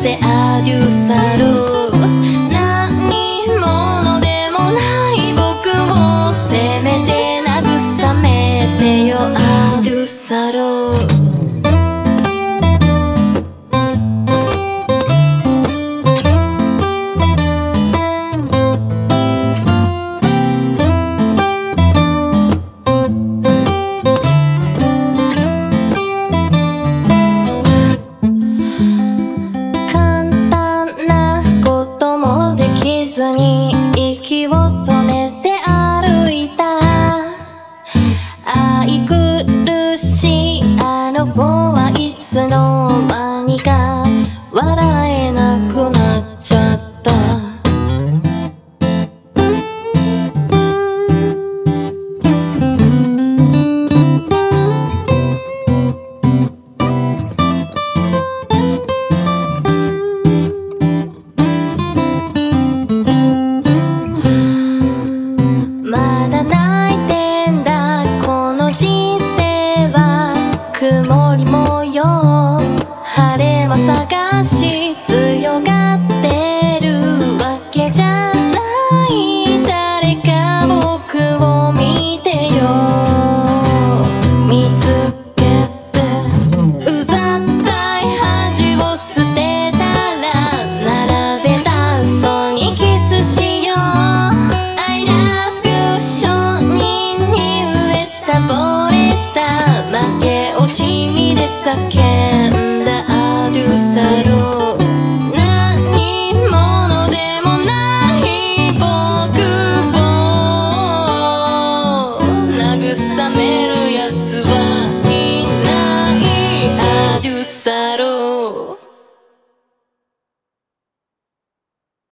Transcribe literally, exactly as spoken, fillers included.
せアデュサル。何者でもない僕をせめて慰めてよアデュサル。息を止めて歩いた愛くるしいあの子はいつの間にか笑えなくなっちゃった。まだ泣いてんだこの人生は曇り模様晴れ間探し強がってるわけじゃない誰か僕を見てよ見つけてうざったい恥を捨てたら並べた嘘にキスしよう負け惜しみで叫んだアデュサ